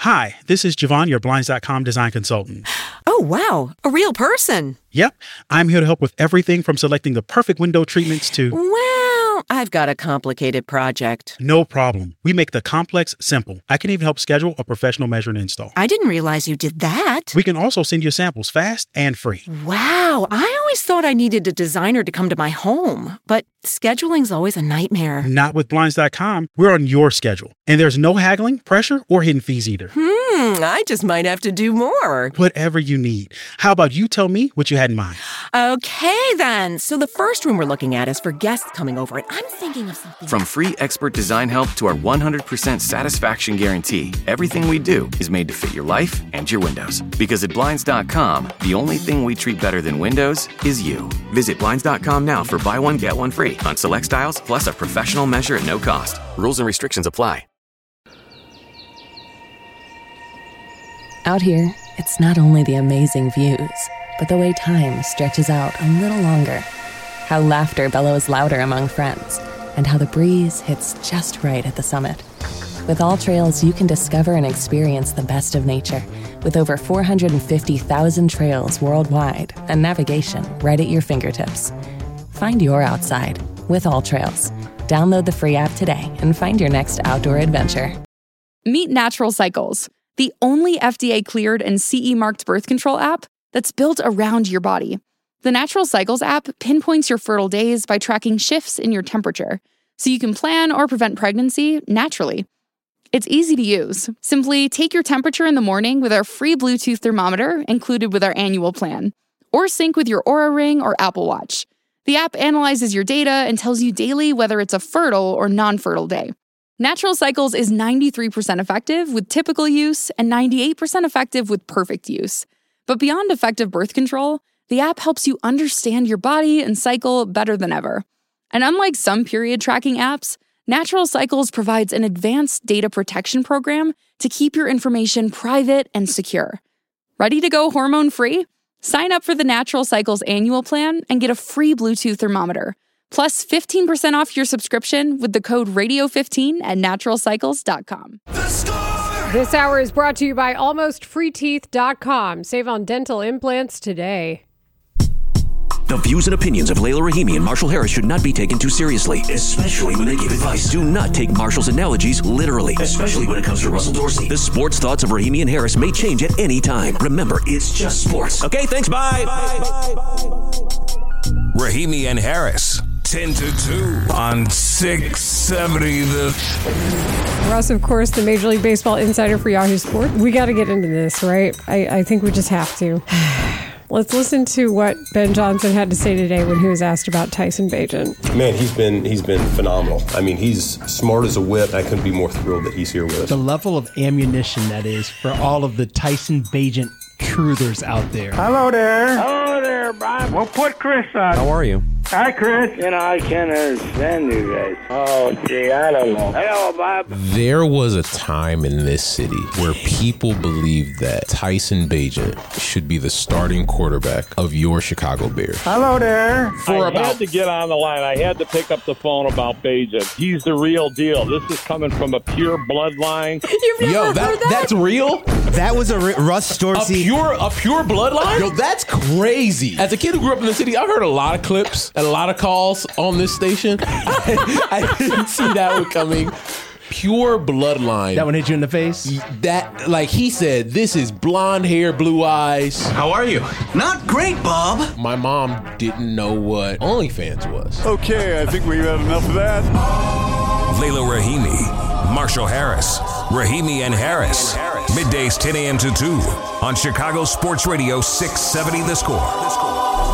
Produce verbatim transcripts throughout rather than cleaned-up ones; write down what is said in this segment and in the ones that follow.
Hi, this is Javon, your Blinds dot com design consultant. Oh, wow. A real person. Yep. I'm here to help with everything from selecting the perfect window treatments to... Well, I've got a complicated project. No problem. We make the complex simple. I can even help schedule a professional measure and install. I didn't realize you did that. We can also send you samples fast and free. Wow. I always thought I needed a designer to come to my home, but scheduling's always a nightmare. Not with Blinds dot com. We're on your schedule. And there's no haggling, pressure, or hidden fees either. Hmm, I just might have to do more. Whatever you need. How about you tell me what you had in mind? Okay, then. So the first room we're looking at is for guests coming over, and I'm thinking of something... From free expert design help to our one hundred percent satisfaction guarantee, everything we do is made to fit your life and your windows. Because at Blinds dot com, the only thing we treat better than windows is you. Visit Blinds dot com now for buy one, get one free on select styles, plus a professional measure at no cost. Rules and restrictions apply. Out here, it's not only the amazing views, but the way time stretches out a little longer. How laughter bellows louder among friends, and how the breeze hits just right at the summit. With All Trails, you can discover and experience the best of nature, with over four hundred fifty thousand trails worldwide and navigation right at your fingertips. Find your outside with All Trails. Download the free app today and find your next outdoor adventure. Meet Natural Cycles, the only F D A-cleared and C E-marked birth control app that's built around your body. The Natural Cycles app pinpoints your fertile days by tracking shifts in your temperature, so you can plan or prevent pregnancy naturally. It's easy to use. Simply take your temperature in the morning with our free Bluetooth thermometer included with our annual plan, or sync with your Oura Ring or Apple Watch. The app analyzes your data and tells you daily whether it's a fertile or non-fertile day. Natural Cycles is ninety-three percent effective with typical use and ninety-eight percent effective with perfect use. But beyond effective birth control, the app helps you understand your body and cycle better than ever. And unlike some period tracking apps, Natural Cycles provides an advanced data protection program to keep your information private and secure. Ready to go hormone-free? Sign up for the Natural Cycles annual plan and get a free Bluetooth thermometer, plus fifteen percent off your subscription with the code radio fifteen at natural cycles dot com. This hour is brought to you by almost free teeth dot com. Save on dental implants today. The views and opinions of Layla Rahimi and Marshall Harris should not be taken too seriously, especially when they give advice. Do not take Marshall's analogies literally, especially when it comes to Russell Dorsey. The sports thoughts of Rahimi and Harris may change at any time. Remember, it's just sports. Okay, thanks, bye. bye, bye, bye. Rahimi and Harris, ten to two on six seventy The... Russ, of course, the Major League Baseball insider for Yahoo Sports. We got to get into this, right? I, I think we just have to. Let's listen to what Ben Johnson had to say today when he was asked about Tyson Bagent. Man, he's been he's been phenomenal. I mean, he's smart as a whip. I couldn't be more thrilled that he's here with us. The level of ammunition that is for all of the Tyson Bagent truthers out there. Hello there. Hello there, Bob. We'll put Chris on. How are you? Hi, Chris. You know, I can't understand you guys. Oh, gee, I don't know. Hello, Bob. There was a time in this city where people believed that Tyson Bagent should be the starting quarterback of your Chicago Bears. Hello there. For I about... had to get on the line. I had to pick up the phone about Bagent. He's the real deal. This is coming from a pure bloodline. You've never Yo, heard that, that? That's real? That was a R- Russ Dorsey. A pure, a pure bloodline? Yo, that's crazy. As a kid who grew up in the city, I've heard a lot of clips and a lot of calls on this station. I, I didn't see that one coming. Pure bloodline. That one hit you in the face? That, like he said, this is blonde hair, blue eyes. How are you? Not great, Bob. My mom didn't know what OnlyFans was. Okay, I think we've had enough of that. Layla Rahimi, Marshall Harris, Rahimi and Harris. Middays ten a.m. to two on Chicago Sports Radio six seventy The Score.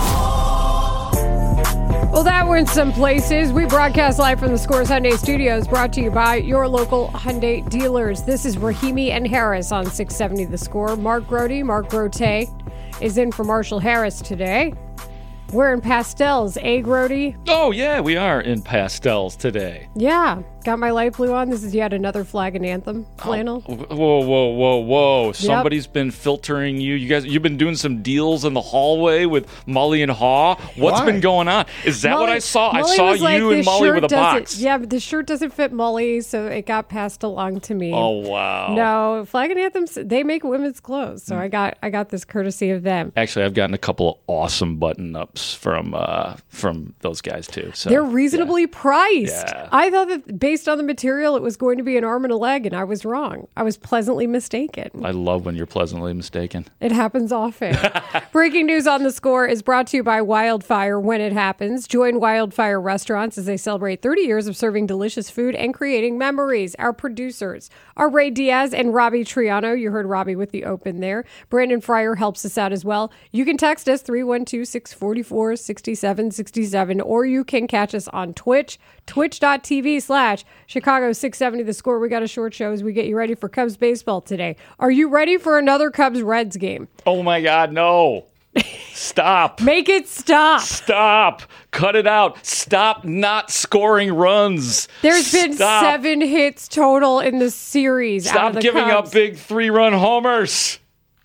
Well, that went some places. We broadcast live from the Scores Hyundai Studios, brought to you by your local Hyundai dealers. This is Rahimi and Harris on six seventy The Score. Mark Grody, Mark Grote, is in for Marshall Harris today. We're in pastels, eh, Grody? Oh, yeah, we are in pastels today. Yeah. Got Got my light blue on. This is yet another Flag and Anthem flannel. Oh, whoa, whoa, whoa, whoa. Somebody's yep. been filtering you. You guys, you've been doing some deals in the hallway with Molly and Haw. What's Why? been going on? Is that Molly, what I saw? Molly I saw you like, and Molly with a box. Yeah, but the shirt doesn't fit Molly, so it got passed along to me. Oh, wow. No, Flag and Anthem, they make women's clothes, so mm. I got I got this courtesy of them. Actually, I've gotten a couple of awesome button-ups from uh, from those guys, too. So they're reasonably yeah. priced. Yeah. I thought that based on the material, it was going to be an arm and a leg, and I was wrong. I was pleasantly mistaken. I love when you're pleasantly mistaken. It happens often. Breaking news on The Score is brought to you by Wildfire when it happens. Join Wildfire Restaurants as they celebrate thirty years of serving delicious food and creating memories. Our producers are Ray Diaz and Robbie Triano. You heard Robbie with the open there. Brandon Fryer helps us out as well. You can text us three one two, six four four, six seven six seven, or you can catch us on Twitch, twitch.tv slash Chicago six seventy The Score. We got a short show as we get you ready for Cubs baseball today. Are you ready for another Cubs-Reds game? Oh, my God, no. Stop. Make it stop. Stop. Cut it out. Stop not scoring runs. There's Stop. been seven hits total in the series. Stop out of the giving Cubs. up big three-run homers.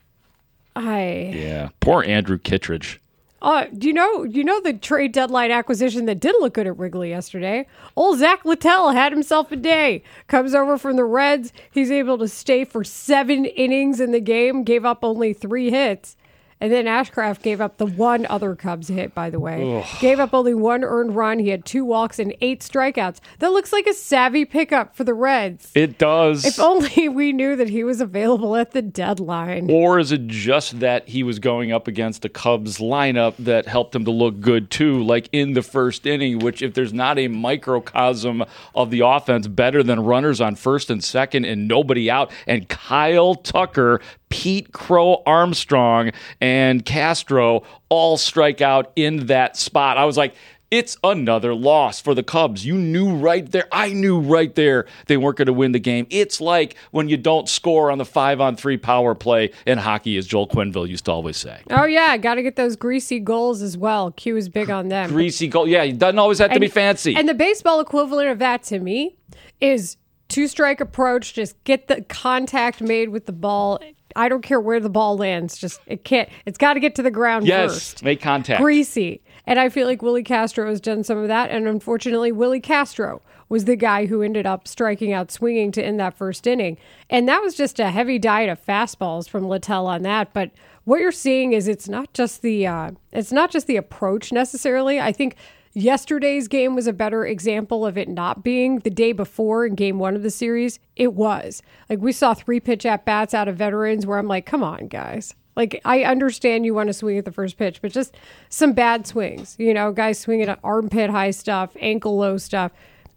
I. Yeah. Poor Andrew Kittredge. Uh, do you know you know the trade deadline acquisition that did look good at Wrigley yesterday? Old Zach Littell had himself a day. Comes over from the Reds. He's able to stay for seven innings in the game, gave up only three hits. And then Ashcraft gave up the one other Cubs hit, by the way. Ugh. Gave up only one earned run. He had two walks and eight strikeouts. That looks like a savvy pickup for the Reds. It does. If only we knew that he was available at the deadline. Or is it just that he was going up against a Cubs lineup that helped him to look good, too, like in the first inning, which if there's not a microcosm of the offense better than runners on first and second and nobody out, and Kyle Tucker, Pete Crow Armstrong, and Castro all strike out in that spot. I was like, it's another loss for the Cubs. You knew right there. I knew right there they weren't going to win the game. It's like when you don't score on the five-on-three power play in hockey, as Joel Quenneville used to always say. Oh, yeah. Got to get those greasy goals as well. Q is big on them. Greasy goal. Yeah, it doesn't always have to and, be fancy. And the baseball equivalent of that to me is two-strike approach. Just get the contact made with the ball. I don't care where the ball lands. Just it can't. It's got to get to the ground yes, first. Yes, make contact. Greasy. And I feel like Willie Castro has done some of that. And unfortunately, Willie Castro was the guy who ended up striking out swinging to end that first inning. And that was just a heavy diet of fastballs from Littell on that. But what you're seeing is it's not just the uh, it's not just the approach necessarily. I think yesterday's game was a better example of it not being. The day before in game one of the series, it was. Like we saw three pitch at-bats out of veterans where I'm like, come on, guys. Like, I understand you want to swing at the first pitch, but just some bad swings. You know, guys swinging at armpit high stuff, ankle low stuff.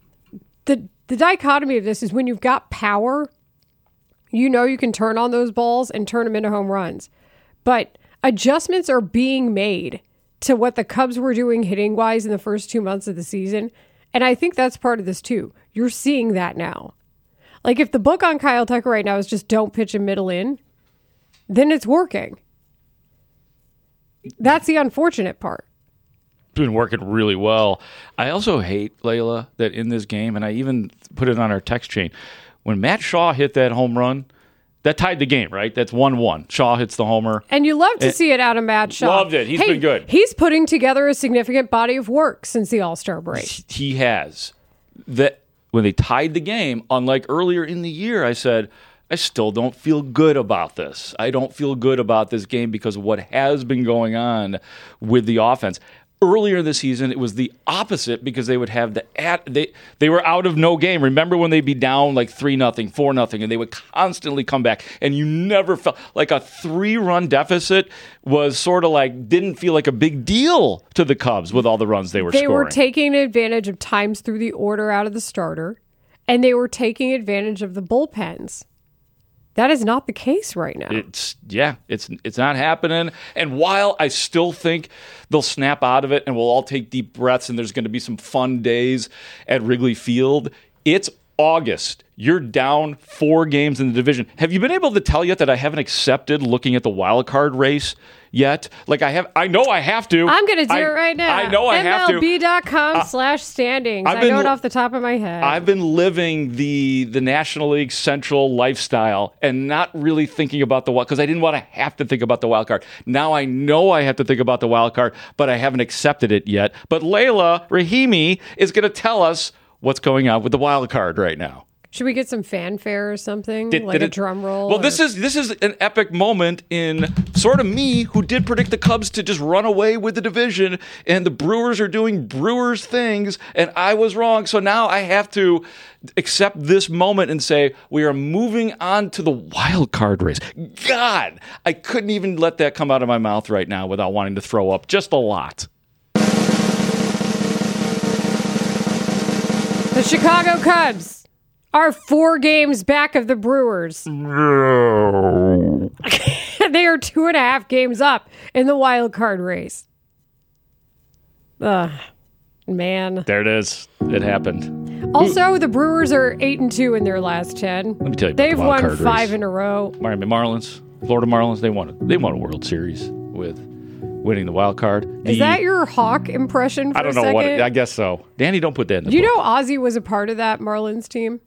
The the dichotomy of this is when you've got power, you know you can turn on those balls and turn them into home runs. But adjustments are being made to what the Cubs were doing hitting-wise in the first two months of the season. And I think that's part of this, too. You're seeing that now. Like, if the book on Kyle Tucker right now is just don't pitch him middle in, then it's working. That's the unfortunate part. It's been working really well. I also hate, Layla, that in this game, and I even put it on our text chain, when Matt Shaw hit that home run, that tied the game, right? That's one one. Shaw hits the homer. And you love to and see it out of Matt Shaw. Loved it. He's hey, been good. He's putting together a significant body of work since the All-Star break. He has. That when they tied the game, unlike earlier in the year, I said, I still don't feel good about this. I don't feel good about this game because of what has been going on with the offense. Earlier in the season, it was the opposite because they would have the at they they were out of no game. Remember when they'd be down like three nothing, four nothing, and they would constantly come back, and you never felt like a three run deficit was sort of like didn't feel like a big deal to the Cubs with all the runs they were they scoring. They were taking advantage of times through the order out of the starter, and they were taking advantage of the bullpens. That is not the case right now. It's yeah, it's it's not happening. And while I still think they'll snap out of it and we'll all take deep breaths and there's going to be some fun days at Wrigley Field, it's August, you're down four games in the division. Have you been able to tell yet that I haven't accepted looking at the wild card race yet? Like I have, I know I have to. I'm going to do I, it right now. I know I have to. M L B dot com slash standings. I know it off the top of my head. I've been living the the National League Central lifestyle and not really thinking about the wild because I didn't want to have to think about the wild card. Now I know I have to think about the wild card, but I haven't accepted it yet. But Layla Rahimi is going to tell us what's going on with the wild card right now. Should we get some fanfare or something? Did, like did a it, drum roll? Well, or? this is this is an epic moment in sort of me who did predict the Cubs to just run away with the division, and the Brewers are doing Brewers things, and I was wrong. So now I have to accept this moment and say we are moving on to the wild card race. God, I couldn't even let that come out of my mouth right now without wanting to throw up just a lot. The Chicago Cubs are four games back of the Brewers. No. They are two and a half games up in the wild card race. Ugh, man. There it is. It happened. Also, Ooh. the Brewers are eight and two in their last ten. Let me tell you, about they've the wild won card five race. in a row. Miami Marlins, Florida Marlins. They won. They won a World Series with winning the wild card. The, Is that your Hawk impression for I don't a know second? what. It, I guess so. Danny, don't put that in the Do you book. know Ozzy was a part of that Marlins team?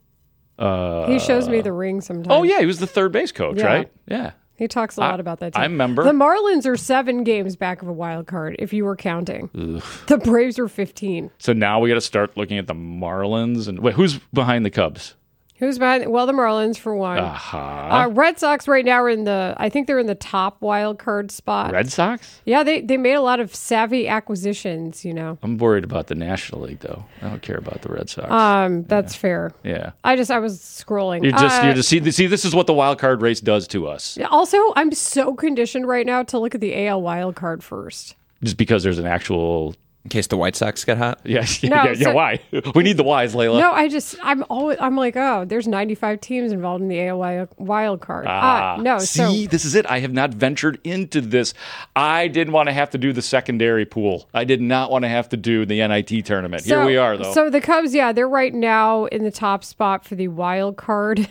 Uh, he shows me the ring sometimes. Oh, yeah. He was the third base coach, yeah. right? Yeah. He talks a lot I, about that team. I remember. The Marlins are seven games back of a wild card, if you were counting. Ugh. The Braves are fifteen. So now we got to start looking at the Marlins. And wait, who's behind the Cubs? Who's behind? Well, the Marlins for one. Uh-huh. Uh, Red Sox right now are in the, I think they're in the top wild card spot. Red Sox? Yeah, they, they made a lot of savvy acquisitions, you know. I'm worried about the National League, though. I don't care about the Red Sox. Um, That's yeah. fair. Yeah. I just, I was scrolling. You're just, uh, you're just, see, see, this is what the wild card race does to us. Also, I'm so conditioned right now to look at the A L wild card first. Just because there's an actual... In case the White Sox get hot? Yeah, yeah, No, yeah, yeah. so- Why? We need the whys, Layla. No, I just, I'm always, I'm like, oh, there's ninety-five teams involved in the A L wild, wild card. Ah, uh, no, see, so this is it. I have not ventured into this. I didn't want to have to do the secondary pool. I did not want to have to do the N I T tournament. so, Here we are, though. So the Cubs, yeah, they're right now in the top spot for the wild card.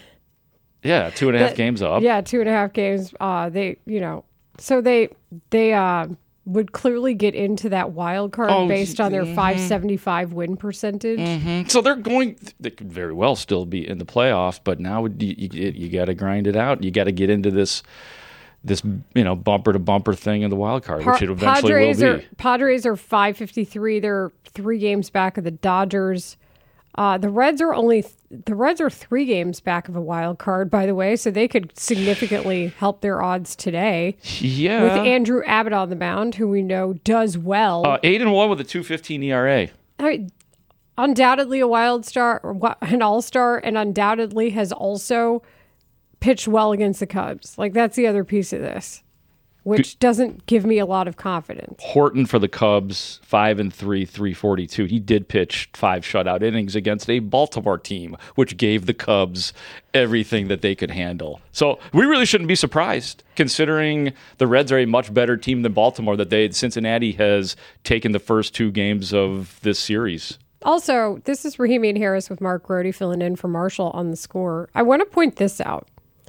Yeah, two and a half The- games up. Yeah, two and a half games. Uh, they, you know, so they, they, uh, would clearly get into that wild card Oh, based on their mhm. five seventy-five win percentage. Mhm. So they're going. They could very well still be in the playoffs, but now you you, you got to grind it out. You got to get into this this you know bumper to bumper thing in the wild card, Pa- which it eventually Padres will are be. Padres are five fifty-three. They're three games back of the Dodgers. Uh, the Reds are only the Reds are three games back of a wild card, by the way, so they could significantly help their odds today. Yeah, with Andrew Abbott on the mound, who we know does well. Uh, eight and one with a two fifteen E R A. I mean, undoubtedly a wild star, or wa- an all star, and undoubtedly has also pitched well against the Cubs. Like that's the other piece of this, which Good. doesn't give me a lot of confidence. Horton for the Cubs, five and three, three forty two. He did pitch five shutout innings against a Baltimore team, which gave the Cubs everything that they could handle. So we really shouldn't be surprised, considering the Reds are a much better team than Baltimore. That they Cincinnati has taken the first two games of this series. Also, this is Rahimi and Harris with Mark Grody filling in for Marshall on the score. I want to point this out.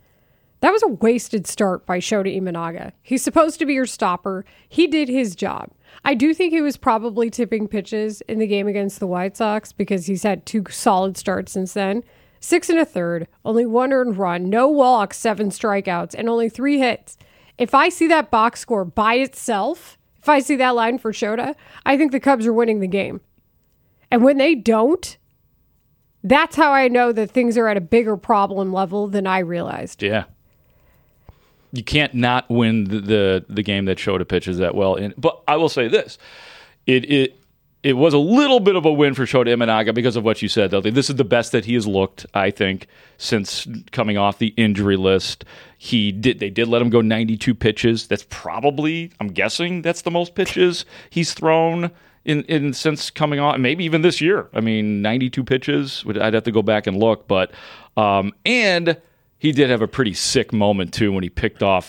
That was a wasted start by Shota Imanaga. He's supposed to be your stopper. He did his job. I do think he was probably tipping pitches in the game against the White Sox because he's had two solid starts since then. Six and a third, only one earned run, no walks, seven strikeouts, and only three hits. If I see that box score by itself, if I see that line for Shota, I think the Cubs are winning the game. And when they don't, that's how I know that things are at a bigger problem level than I realized. Yeah. You can't not win the, the, the game that Shota pitches that well in. But I will say this. It it it was a little bit of a win for Shota Imanaga because of what you said, though. This is the best that he has looked, I think, since coming off the injury list. He did they did let him go ninety-two pitches. That's probably, I'm guessing, that's the most pitches he's thrown in, in since coming on, maybe even this year. I mean, ninety-two pitches. I'd have to go back and look, but um, and he did have a pretty sick moment too when he picked off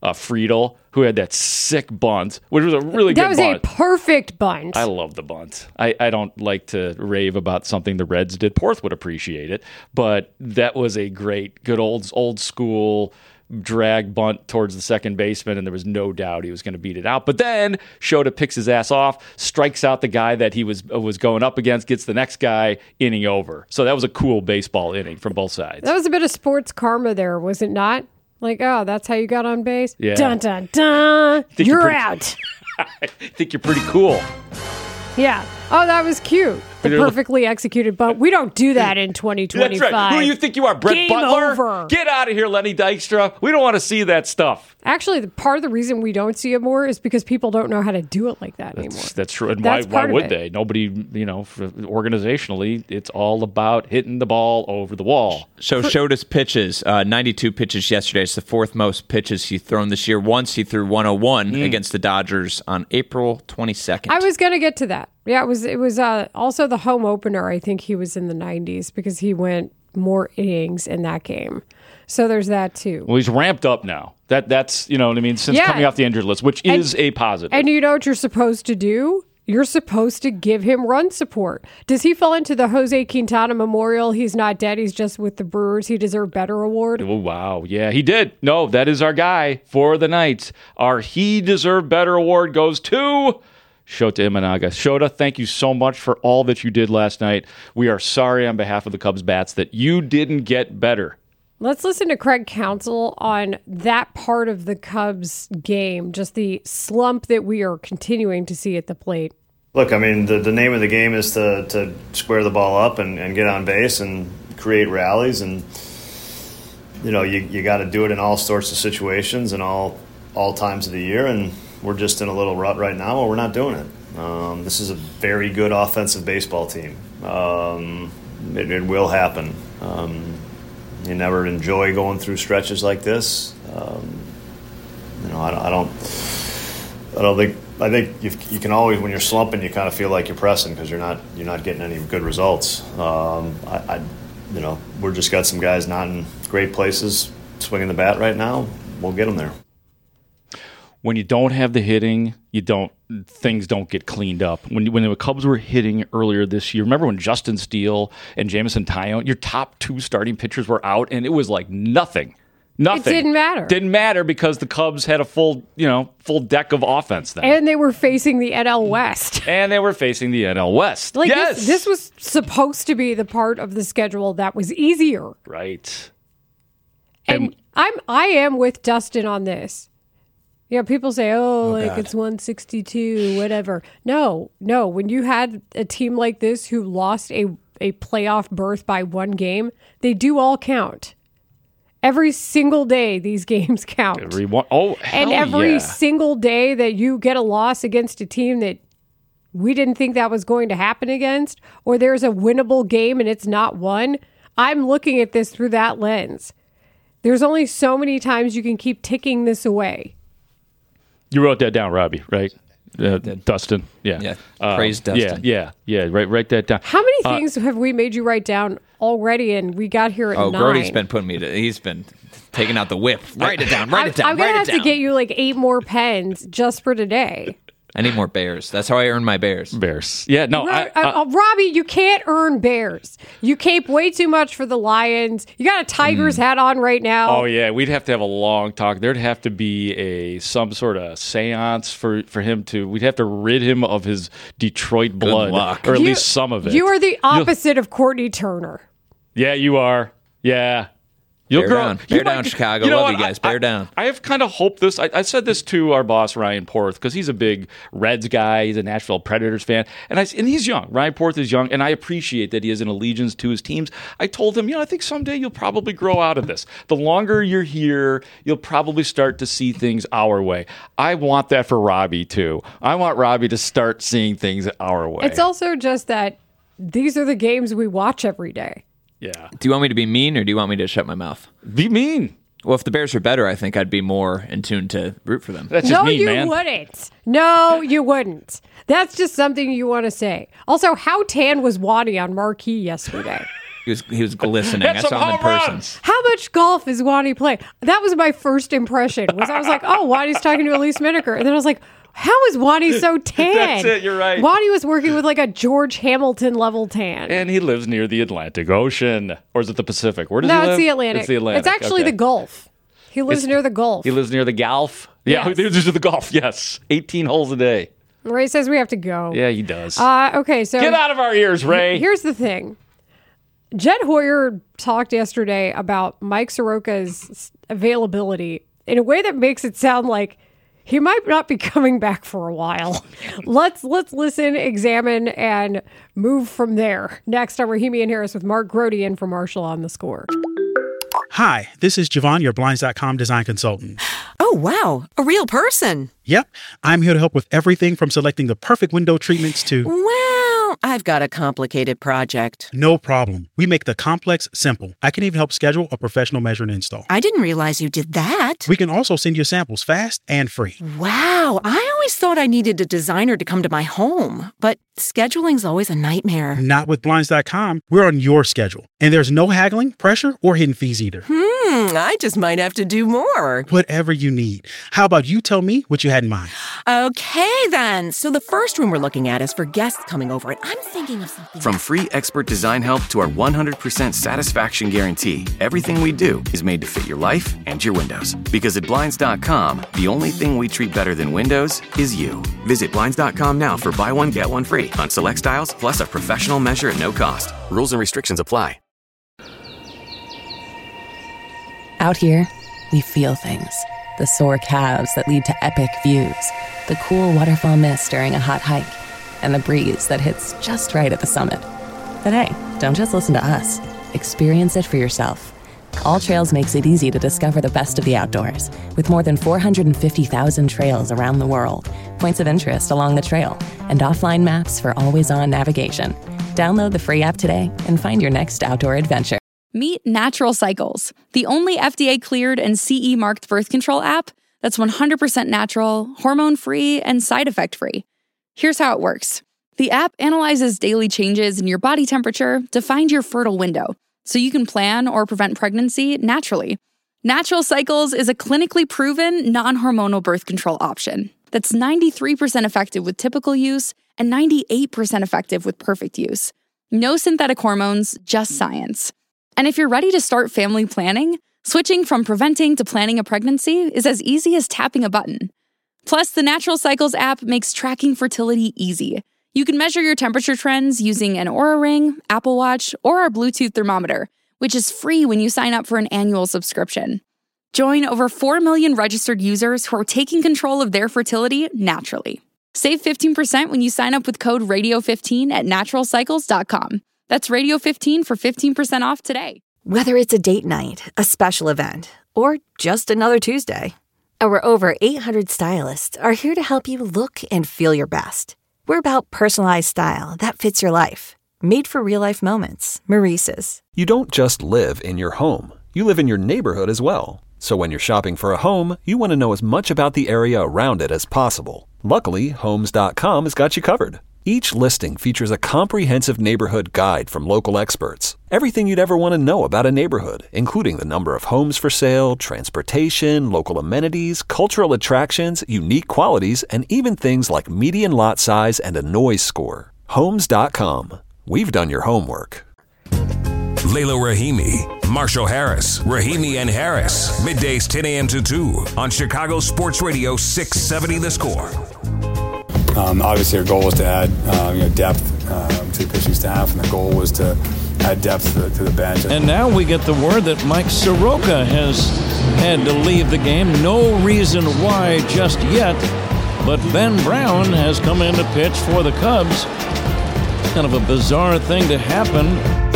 uh, Friedel, who had that sick bunt, which was a really that good bunt. That was a perfect bunt. I love the bunt. I, I don't like to rave about something the Reds did. Porth would appreciate it, but that was a great, good old old school drag bunt towards the second baseman, and there was no doubt he was going to beat it out. But then Shota picks his ass off, strikes out the guy that he was was going up against, gets the next guy, inning over. So that was a cool baseball inning from both sides. That was a bit of sports karma there, was it not? Like, oh, that's how you got on base? Yeah. Dun, dun, dun. You're, you're pretty, out. I think you're pretty cool. Yeah. Oh, that was cute. The perfectly executed bunt. We don't do that in twenty twenty-five. That's right. Who do you think you are, Brett Game Butler? Over. Get out of here, Lenny Dykstra. We don't want to see that stuff. Actually, the part of the reason we don't see it more is because people don't know how to do it like that that's, anymore. That's true. And that's why, why would it. they? Nobody, you know, organizationally, it's all about hitting the ball over the wall. So Shota's pitches, uh, ninety-two pitches yesterday. It's the fourth most pitches he's thrown this year. Once he threw one oh one mm. against the Dodgers on April twenty-second. I was going to get to that. Yeah, it was, it was uh, also the home opener. I think he was in the nineties because he went more innings in that game. So there's that too. Well, he's ramped up now. That That's, you know what I mean, since yeah. coming off the injured list, which and, is a positive. And you know what you're supposed to do? You're supposed to give him run support. Does he fall into the Jose Quintana Memorial? He's not dead. He's just with the Brewers. He deserved better award. Oh, wow. Yeah, he did. No, that is our guy for the night. Our He Deserved Better award goes to Shota Imanaga. Shota, thank you so much for all that you did last night. We are sorry on behalf of the Cubs bats that you didn't get better. Let's listen to Craig Counsell on that part of the Cubs game, just the slump that we are continuing to see at the plate. Look, I mean, the, the name of the game is to, to square the ball up and, and get on base and create rallies. And, you know, you, you got to do it in all sorts of situations and all, all times of the year. And we're just in a little rut right now where we're not doing it. Um, this is a very good offensive baseball team. Um, it, it will happen. Um, you never enjoy going through stretches like this. Um, you know, I, I don't. I don't think. I think you, you can always, when you're slumping, you kind of feel like you're pressing because you're not. You're not getting any good results. Um, I, I, you know, we're just got some guys not in great places swinging the bat right now. We'll get them there. When you don't have the hitting, you don't things don't get cleaned up. When when the Cubs were hitting earlier this year, remember when Justin Steele and Jameson Taillon, your top two starting pitchers were out, and it was like nothing, nothing. It didn't matter. Didn't matter because the Cubs had a full, you know, full deck of offense then, and they were facing the N L West. and they were facing the N L West. Like yes, this, this was supposed to be the part of the schedule that was easier, right? And, and I'm I am with Dustin on this. Yeah, people say, oh, oh like God. it's one sixty-two, whatever. No, no. When you had a team like this who lost a, a playoff berth by one game, they do all count. Every single day, these games count. Every one, oh, hell And every yeah. single day that you get a loss against a team that we didn't think that was going to happen against, or there's a winnable game and it's not won, I'm looking at this through that lens. There's only so many times you can keep ticking this away. You wrote that down, Robbie, right? Uh, Dustin, yeah. Yeah, uh, praise Dustin. Yeah, yeah, yeah, right, write that down. How many Uh, things have we made you write down already and we got here at Oh, nine? Grody's been putting me to, he's been taking out the whip. Write it down, write it down, I'm going to write have it down. to get you like eight more pens just for today. I need more bears. That's how I earn my bears. Bears. Yeah, no, Ro- I, uh, uh, Robbie, you can't earn bears. You cape way too much for the Lions. You got a Tigers Mm. hat on right now. Oh yeah, we'd have to have a long talk. There'd have to be a some sort of seance for, for him to. We'd have to rid him of his Detroit blood, luck. or at You- least some of it. You are the opposite of Courtney Turner. Yeah, you are. Yeah. You'll Bear grow down. you Bear might- down, Chicago. you know Love what? you guys. I- Bear I- down. I have kind of hoped this. I, I said this to our boss, Ryan Porth, because he's a big Reds guy. He's a Nashville Predators fan. And, I, and he's young. Ryan Porth is young, and I appreciate that he has an allegiance to his teams. I told him, you know, I think someday you'll probably grow out of this. The longer you're here, you'll probably start to see things our way. I want that for Robbie, too. I want Robbie to start seeing things our way. It's also just that these are the games we watch every day. Yeah. Do you want me to be mean or do you want me to shut my mouth? Be mean. Well, if the Bears are better, I think I'd be more in tune to root for them. That's just no, mean, you man. wouldn't. No, you wouldn't. That's just something you want to say. Also, how tan was Waddy on Marquee yesterday? He was he was glistening. Hit I some saw him in home person. runs. How much golf is Wani playing? That was my first impression. Was I was like, oh, Wani's talking to Elise Miniker. And then I was like, how is Wani so tan? That's it, you're right. Wani was working with like a George Hamilton level tan. And he lives near the Atlantic Ocean. Or is it the Pacific? Where does no, he live? it's the Atlantic. It's the Atlantic. It's actually okay. the Gulf. He lives It's- near the Gulf. He lives near the Gulf? Yeah, Yes. he lives near the Gulf, yes. eighteen holes a day. Ray says we have to go. Yeah, he does. Uh, okay, so Get out of our ears, Ray. Here's the thing. Jed Hoyer talked yesterday about Mike Soroka's availability in a way that makes it sound like he might not be coming back for a while. let's let's listen, examine, and move from there. Next on Rahimi and Harris with Mark Grody in for Marshall on the Score. Hi, this is Javon, your Blinds dot com design consultant. Oh, wow. A real person. Yep, I'm here to help with everything from selecting the perfect window treatments to... Well, I've got a complicated project. No problem. We make the complex simple. I can even help schedule a professional measure and install. I didn't realize you did that. We can also send you samples fast and free. Wow. I always thought I needed a designer to come to my home, but scheduling's always a nightmare. Not with Blinds dot com. We're on your schedule. And there's no haggling, pressure, or hidden fees either. Hmm, I just might have to do more. Whatever you need. How about you tell me what you had in mind? Okay, then. So the first room we're looking at is for guests coming over, and I'm thinking of something. From free expert design help to our one hundred percent satisfaction guarantee, everything we do is made to fit your life and your windows. Because at Blinds dot com, the only thing we treat better than windows is you. Visit Blinds dot com now for buy one, get one free on select styles, plus a professional measure at no cost. Rules and restrictions apply. Out here, we feel things. The sore calves that lead to epic views, the cool waterfall mist during a hot hike, and the breeze that hits just right at the summit. But hey, don't just listen to us. Experience it for yourself. All Trails makes it easy to discover the best of the outdoors, with more than four hundred fifty thousand trails around the world, points of interest along the trail, and offline maps for always-on navigation. Download the free app today and find your next outdoor adventure. Meet Natural Cycles, the only F D A-cleared and C E-marked birth control app that's one hundred percent natural, hormone-free, and side effect-free. Here's how it works. The app analyzes daily changes in your body temperature to find your fertile window, so you can plan or prevent pregnancy naturally. Natural Cycles is a clinically proven, non-hormonal birth control option that's ninety-three percent effective with typical use and ninety-eight percent effective with perfect use. No synthetic hormones, just science. And if you're ready to start family planning, switching from preventing to planning a pregnancy is as easy as tapping a button. Plus, the Natural Cycles app makes tracking fertility easy. You can measure your temperature trends using an Oura Ring, Apple Watch, or our Bluetooth thermometer, which is free when you sign up for an annual subscription. Join over four million registered users who are taking control of their fertility naturally. Save fifteen percent when you sign up with code radio fifteen at natural cycles dot com. That's radio fifteen for fifteen percent off today. Whether it's a date night, a special event, or just another Tuesday, our over eight hundred stylists are here to help you look and feel your best. We're about personalized style that fits your life. Made for real-life moments. Maurice's. You don't just live in your home. You live in your neighborhood as well. So when you're shopping for a home, you want to know as much about the area around it as possible. Luckily, Homes dot com has got you covered. Each listing features a comprehensive neighborhood guide from local experts. Everything you'd ever want to know about a neighborhood, including the number of homes for sale, transportation, local amenities, cultural attractions, unique qualities, and even things like median lot size and a noise score. Homes dot com. We've done your homework. Layla Rahimi, Marshall Harris, Rahimi and Harris. Middays ten a.m. to two on Chicago Sports Radio six seventy The Score. Um, obviously, our goal was to add uh, you know, depth uh, to the pitching staff, and the goal was to add depth to the, to the bench. And now we get the word that Mike Soroka has had to leave the game. No reason why just yet, but Ben Brown has come in to pitch for the Cubs. Kind of a bizarre thing to happen.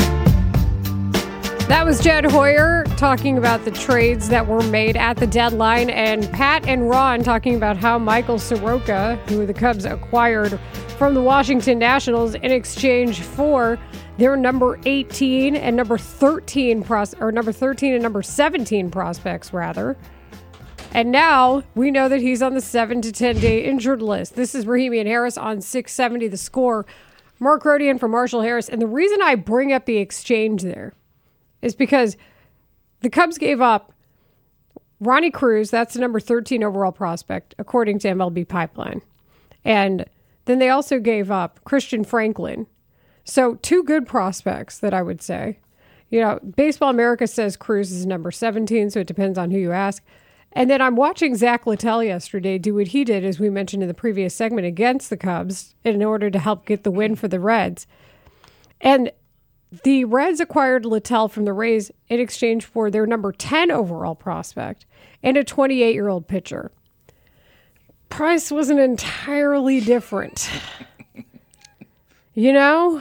That was Jed Hoyer talking about the trades that were made at the deadline, and Pat and Ron talking about how Michael Soroka, who the Cubs acquired from the Washington Nationals in exchange for their number eighteen and number thirteen pros- or number thirteen and number seventeen prospects, rather. And now we know that he's on the seven to ten day injured list. This is Rahimi and Harris on six seventy The Score. Mark Grote in for Marshall Harris. And the reason I bring up the exchange there is because the Cubs gave up Ronnie Cruz, that's the number thirteen overall prospect, according to M L B Pipeline. And then they also gave up Christian Franklin. So two good prospects that I would say. You know, Baseball America says Cruz is number seventeen, so it depends on who you ask. And then I'm watching Zach Littell yesterday do what he did, as we mentioned in the previous segment, against the Cubs in order to help get the win for the Reds. And the Reds acquired Littell from the Rays in exchange for their number ten overall prospect and a twenty-eight-year-old pitcher. Price wasn't entirely different. You know?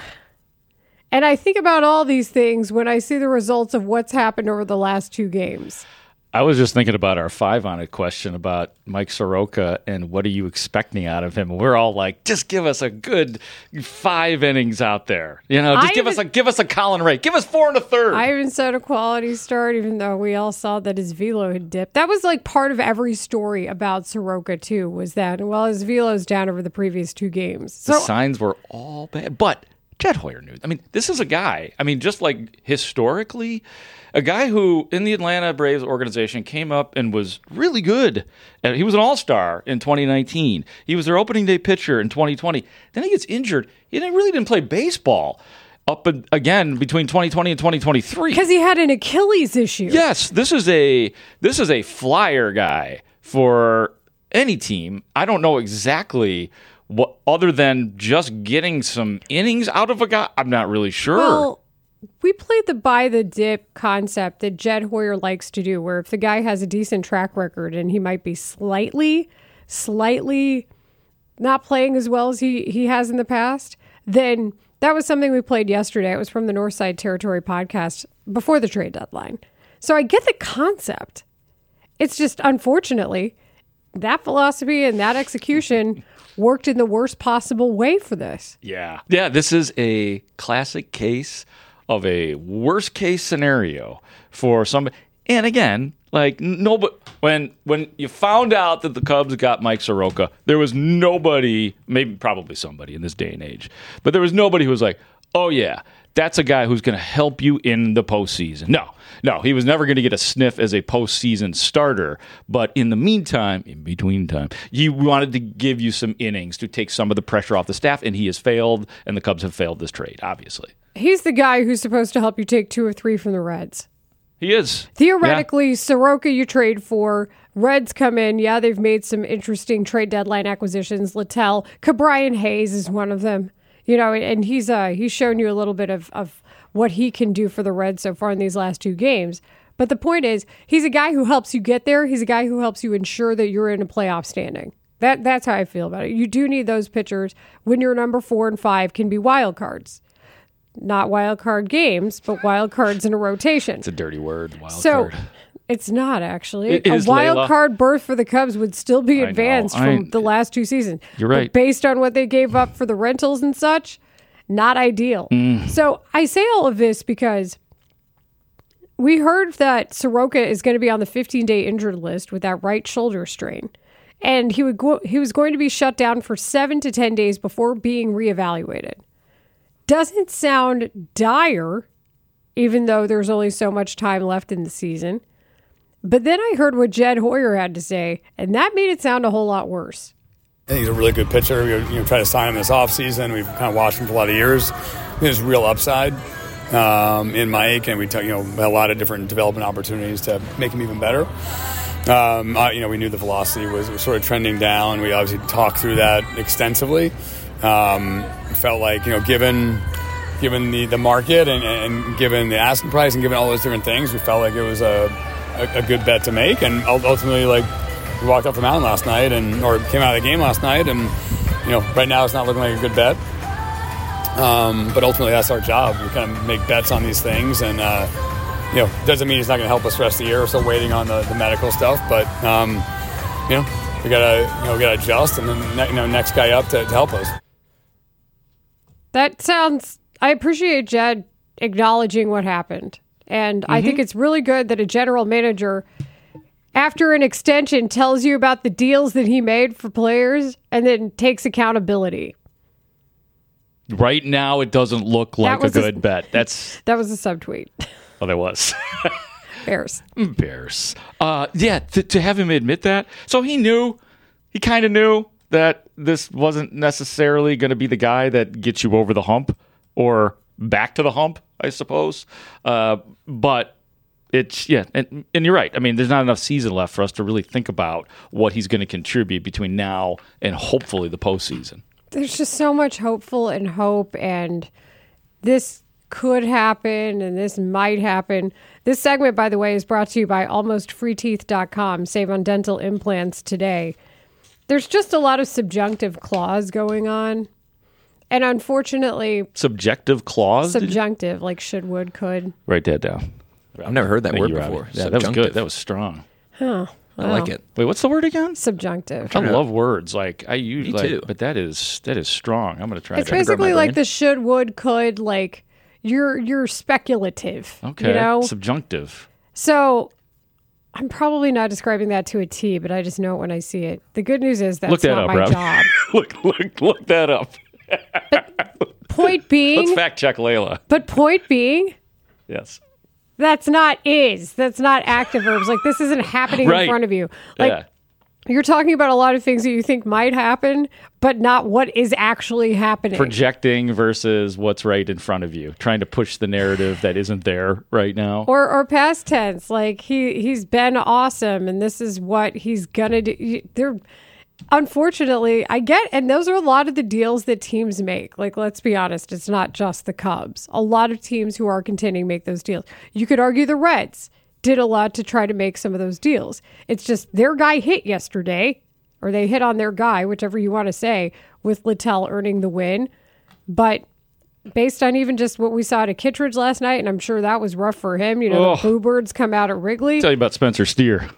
And I think about all these things when I see the results of what's happened over the last two games. I was just thinking about our five on it question about Mike Soroka and what are you expecting out of him? We're all like, just give us a good five innings out there. You know, just I give even, us a give us a Colin Ray. Give us four and a third. I even said a quality start, even though we all saw that his velo had dipped. That was like part of every story about Soroka too, was that, well, his velo's down over the previous two games. So the signs were all bad. But Jed Hoyer knew. I mean, this is a guy, I mean, just like historically, a guy who in the Atlanta Braves organization came up and was really good. And he was an all-star in twenty nineteen. He was their opening day pitcher in twenty twenty. Then he gets injured. He didn't, really didn't play baseball up again between twenty twenty and twenty twenty-three. Because he had an Achilles issue. Yes, this is a this is a flyer guy for any team. I don't know exactly what, other than just getting some innings out of a guy. I'm not really sure. Well, we played the buy the dip concept that Jed Hoyer likes to do, where if the guy has a decent track record and he might be slightly, slightly not playing as well as he, he has in the past, then that was something we played yesterday. It was from the Northside Territory podcast before the trade deadline. So I get the concept. It's just, unfortunately, that philosophy and that execution worked in the worst possible way for this. Yeah. Yeah, this is a classic case of a worst case scenario for somebody. And again, like nobody, when when you found out that the Cubs got Mike Soroka, there was nobody, maybe probably somebody in this day and age, but there was nobody who was like, oh yeah, that's a guy who's going to help you in the postseason. No, no, he was never going to get a sniff as a postseason starter. But in the meantime, in between time, he wanted to give you some innings to take some of the pressure off the staff, and he has failed, and the Cubs have failed this trade, obviously. He's the guy who's supposed to help you take two or three from the Reds. He is. Theoretically, yeah. Soroka you trade for. Reds come in. Yeah, they've made some interesting trade deadline acquisitions. Littell, Ke'Bryan Hayes is one of them. You know, and he's uh, he's shown you a little bit of, of what he can do for the Reds so far in these last two games. But the point is, he's a guy who helps you get there. He's a guy who helps you ensure that you're in a playoff standing. That That's how I feel about it. You do need those pitchers when your number four and five can be wild cards. Not wild card games, but wild cards in a rotation. It's a dirty word, wild so, card. It's not, actually. It a is, wild Layla. card berth for the Cubs would still be I advanced know. from I- the last two seasons. You're right. But based on what they gave up for the rentals and such, not ideal. Mm. So I say all of this because we heard that Soroka is going to be on the fifteen-day injured list with that right shoulder strain. And he would go, he was going to be shut down for seven to ten days before being reevaluated. Doesn't sound dire, even though there's only so much time left in the season. But then I heard what Jed Hoyer had to say, and that made it sound a whole lot worse. I think he's a really good pitcher. We you know, try to sign him this offseason. We've kind of watched him for a lot of years. There's real upside um, in Mike, and we t- you know had a lot of different development opportunities to make him even better. Um, uh, you know, we knew the velocity was, was sort of trending down. We obviously talked through that extensively. Um, felt like, you know, given given the, the market and, and given the asking price and given all those different things, we felt like it was a, a, a good bet to make. And ultimately, like, we walked up the mountain last night and or came out of the game last night, and, you know, right now it's not looking like a good bet. Um, but ultimately, that's our job. We kind of make bets on these things, and, uh, you know, doesn't mean he's not going to help us the rest of the year. We're still waiting on the, the medical stuff, but, um, you know, we gotta, you know, we gotta adjust, and then, you know, next guy up to, to help us. That sounds... I appreciate Jed acknowledging what happened. And mm-hmm. I think it's really good that a general manager, after an extension, tells you about the deals that he made for players and then takes accountability. Right now, it doesn't look like a was a- good bet. That's That was a subtweet. oh, there was. Bears. Bears. Uh, yeah, th- to have him admit that. So he knew, he kind of knew that this wasn't necessarily going to be the guy that gets you over the hump or back to the hump, I suppose. Uh, but it's, yeah, and, and you're right. I mean, there's not enough season left for us to really think about what he's going to contribute between now and hopefully the postseason. There's just so much hopeful and hope, and this could happen and this might happen. This segment, by the way, is brought to you by almost free teeth dot com. Save on dental implants today. There's just a lot of subjunctive clause going on. And unfortunately... Subjective clause? Subjunctive, like should, would, could. Write that down. I've never heard that Thank word you, Robbie. before. Yeah, that was good. That was strong. Huh. I like it. Wait, what's the word again? Subjunctive. I love words. Like I use, Me like, too. but that is that is strong. I'm going to try. It's that. basically like the should, would, could, like you're you're speculative. Okay. You know? Subjunctive. So I'm probably not describing that to a T, but I just know it when I see it. The good news is that's look that not up, my Rob. job. look, look, look that up. Point being, Let's fact check Layla. but point being, Yes. that's not is. That's not active verbs. Like this isn't happening Right. in front of you. Like Yeah. you're talking about a lot of things that you think might happen, but not what is actually happening. Projecting versus what's right in front of you. Trying to push the narrative that isn't there right now. Or or past tense, like he he's been awesome, and this is what he's gonna do. They're unfortunately, I get, and those are a lot of the deals that teams make. Like, let's be honest, it's not just the Cubs. A lot of teams who are contending make those deals. You could argue the Reds did a lot to try to make some of those deals. It's just their guy hit yesterday, or they hit on their guy, whichever you want to say, with Littell earning the win. But based on even just what we saw at Kittredge last night, and I'm sure that was rough for him, you know, Oh. the Bluebirds come out at Wrigley. Tell you about Spencer Steer.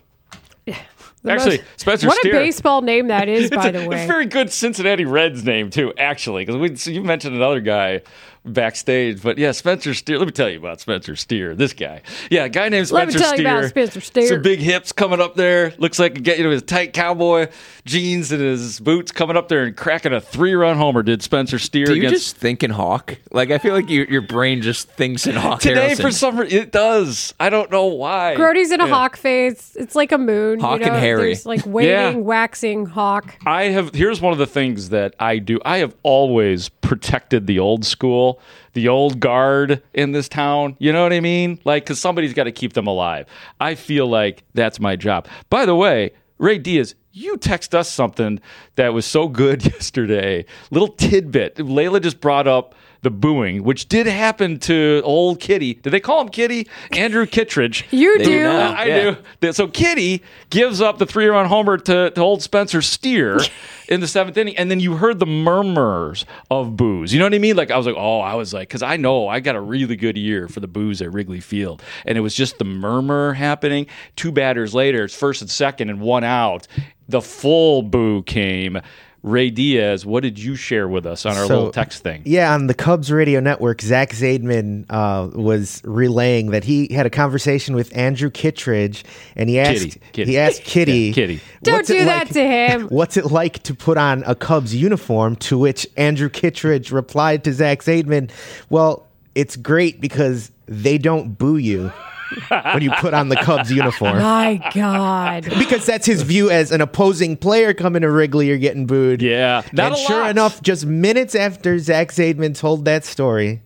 The Actually, most- Spencer what Steer. a baseball name that is, It's by a, the way. It's a very good Cincinnati Reds name, too, actually. Because we so you mentioned another guy backstage. But yeah, Spencer Steer. Let me tell you about Spencer Steer, this guy. Yeah, a guy named Let me Spencer tell you Steer. about Spencer Steer. Some big hips coming up there. Looks like, you know, his tight cowboy jeans and his boots coming up there and cracking a three-run homer, did Spencer Steer. Do you against just think in Hawk? Like, I feel like you, your brain just thinks in Hawk Today, Harrelson. for some reason, it does. I don't know why. Grody's in a Yeah. hawk phase. It's like a moon. Hawk you know, and Harry. There's like waiting, Yeah. waxing, hawk. I have, here's one of the things that I do. I have always protected the old school, the old guard in this town. You know what I mean? Like, because somebody's got to keep them alive. I feel like that's my job. By the way, Ray Diaz, you text us something that was so good yesterday. Little tidbit. Layla just brought up the booing, which did happen to old Kitty. Did they call him Kitty? Andrew Kittredge. You They do. do now. I Yeah. do. So Kitty gives up the three-run homer to, to old Spencer Steer in the seventh inning, and then you heard the murmurs of boos. You know what I mean? Like I was like, oh, I was like, because I know I got a really good year for the boos at Wrigley Field, and it was just the murmur happening. Two batters later, it's first and second, and one out. The full boo came. Ray Diaz, what did you share with us on our So, little text thing? Yeah, on the Cubs radio network, Zach Zaidman uh, was relaying that he had a conversation with Andrew Kittredge, and he asked Kitty, Kitty. he asked Kitty, Yeah, Kitty. Don't "What's it do that like- to him." What's it like to put on a Cubs uniform?" To which Andrew Kittredge replied to Zach Zaidman, "Well, it's great because they don't boo you when you put on the Cubs uniform." My God. Because that's his view as an opposing player coming to Wrigley, you're getting booed. Yeah, not and a sure lot. enough, just minutes after Zach Zaidman told that story,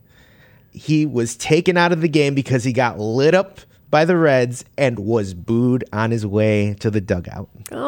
he was taken out of the game because he got lit up by the Reds and was booed on his way to the dugout.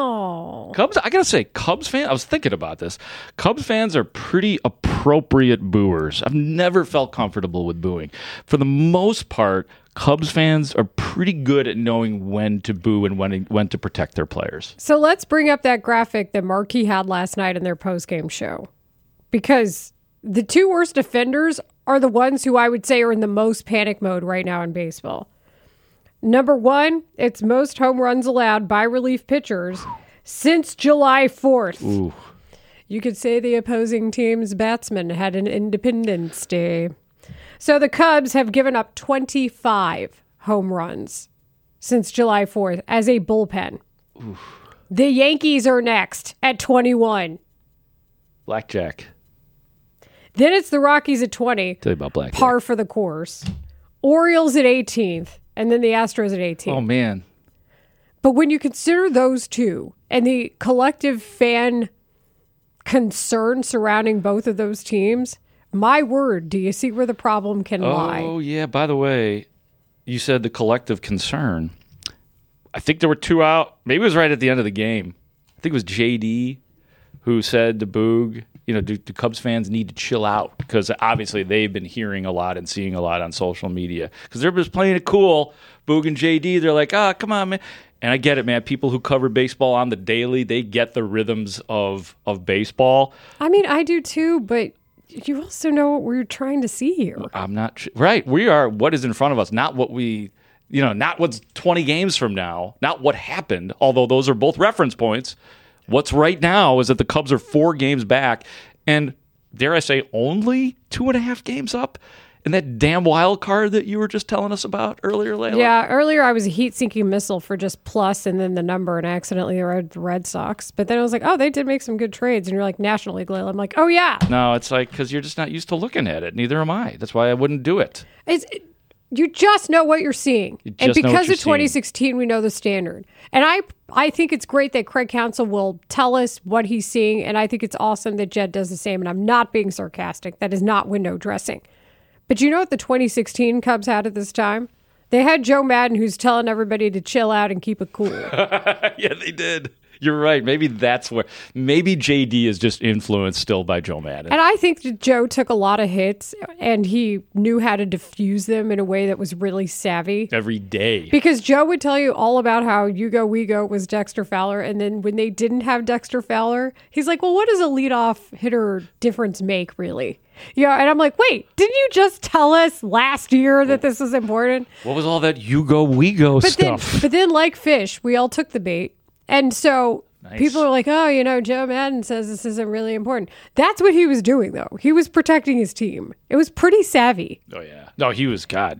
Oh. Cubs, I gotta say, Cubs fans, I was thinking about this. Cubs fans are pretty appropriate booers. I've never felt comfortable with booing. For the most part, Cubs fans are pretty good at knowing when to boo and when, when to protect their players. So let's bring up that graphic that Marquee had last night in their postgame show. Because the two worst offenders are the ones who I would say are in the most panic mode right now in baseball. Number one, it's most home runs allowed by relief pitchers since July fourth. Ooh. You could say the opposing team's batsman had an Independence Day. So the Cubs have given up twenty-five home runs since July fourth as a bullpen. Oof. The Yankees are next at twenty-one. Blackjack. Then it's the Rockies at twenty. Tell you about Black. Par for the course. Orioles at eighteenth, and then the Astros at eighteenth. Oh, man. But when you consider those two and the collective fan concern surrounding both of those teams, my word, do you see where the problem can lie? Oh, yeah. By the way, you said the collective concern. I think there were two out. Maybe it was right at the end of the game. I think it was J D who said to Boog, you know, do, do Cubs fans need to chill out? Because obviously they've been hearing a lot and seeing a lot on social media. Because they're just playing it cool. Boog and J D, they're like, ah, oh, come on, man. And I get it, man. People who cover baseball on the daily, they get the rhythms of of baseball. I mean, I do too, but you also know what we're trying to see here. I'm not sh- right. We are what is in front of us, not what we, you know, not what's twenty games from now, not what happened. Although those are both reference points. What's right now is that the Cubs are four games back, and dare I say, only two and a half games up. And that damn wild card that you were just telling us about earlier, Layla? Yeah, earlier I was a heat-seeking missile for just plus and then the number, and I accidentally read the Red Sox. But then I was like, oh, they did make some good trades. And you're like, National League, Layla. I'm like, oh, yeah. No, it's like, because you're just not used to looking at it. Neither am I. That's why I wouldn't do it. It's, you just know what you're seeing. You and just know what because you're of twenty sixteen, seeing. we know the standard. And I I think it's great that Craig Counsell will tell us what he's seeing, and I think it's awesome that Jed does the same. And I'm not being sarcastic. That is not window dressing. But you know what the twenty sixteen Cubs had at this time? They had Joe Madden, who's telling everybody to chill out and keep it cool. Yeah, they did. You're right. Maybe that's where, maybe J D is just influenced still by Joe Madden. And I think that Joe took a lot of hits and he knew how to diffuse them in a way that was really savvy. Every day. Because Joe would tell you all about how You Go, We Go was Dexter Fowler. And then when they didn't have Dexter Fowler, he's like, well, what does a leadoff hitter difference make, really? Yeah, and I'm like, wait, didn't you just tell us last year that this was important? What was all that You Go, We Go but stuff? Then, but then, like fish, we all took the bait. And so nice. People are like, oh, you know, Joe Madden says this isn't really important. That's what he was doing, though. He was protecting his team. It was pretty savvy. Oh, yeah. No, he was, God,